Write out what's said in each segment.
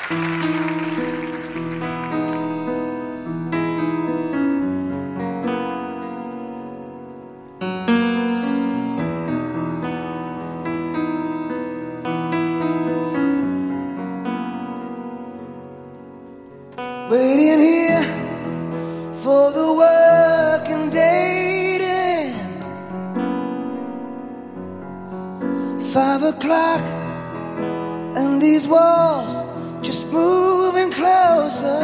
Waiting here for the working day to end. 5 o'clock and these walls just moving closer.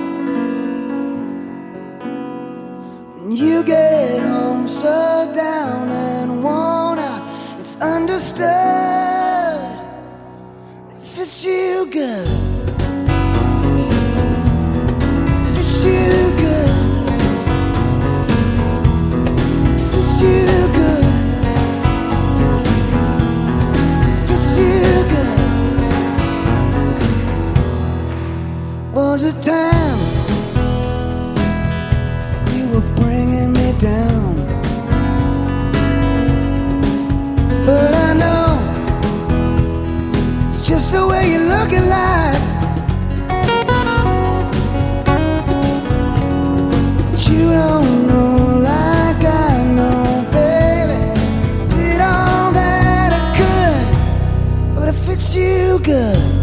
When you get home so down and worn out, it's understood it fits you good. Was a time you were bringing me down, but I know it's just the way you look at life. But you don't know like I know, baby. Did all that I could, but it fits you good.